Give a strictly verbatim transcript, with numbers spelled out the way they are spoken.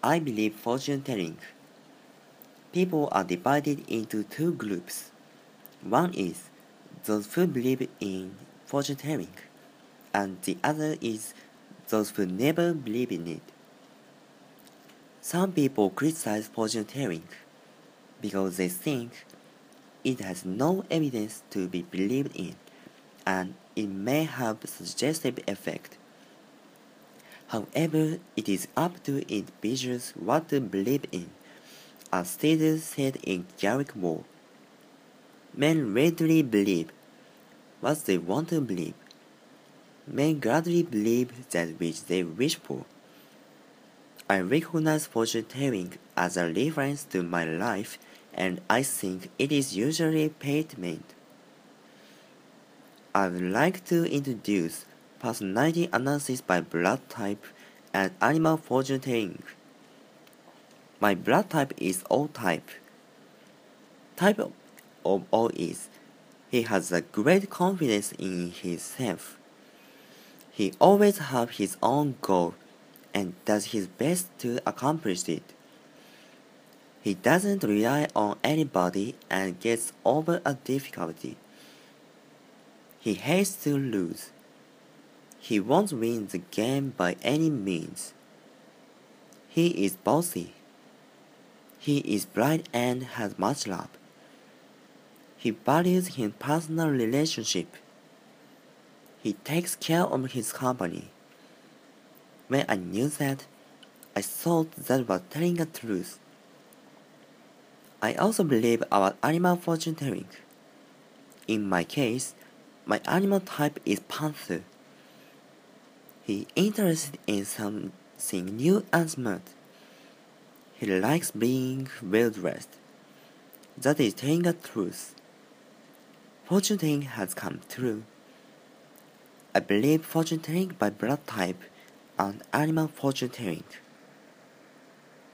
I believe fortune telling. People are divided into two groups. One is those who believe in fortune telling, and the other is those who never believe in it. Some people criticize fortune telling because they think it has no evidence to be believed in, and it may have a suggestive effect. However, it is up to individuals what to believe in, as Stater said in Garrick Moore. Men readily believe what they want to believe. Men gladly believe that which they wish for. I recognize fortune telling as a reference to my life, and I think it is usually paid meant. I would like to introduce personality analysis by blood type and animal fortune telling. My blood type is O type. Type of O is he has a great confidence in himself. He always has his own goal and does his best to accomplish it. He doesn't rely on anybody and gets over a difficulty. He hates to lose. He won't win the game by any means. He is bossy. He is bright and has much love. He values his personal relationship. He takes care of his company. When I knew that, I thought that was telling the truth. I also believe about animal fortune telling. In my case, my animal type is panther. He is interested in something new and smart. He likes being well dressed. That is telling the truth. Fortune telling has come true. I believe fortune telling by blood type and animal fortune telling.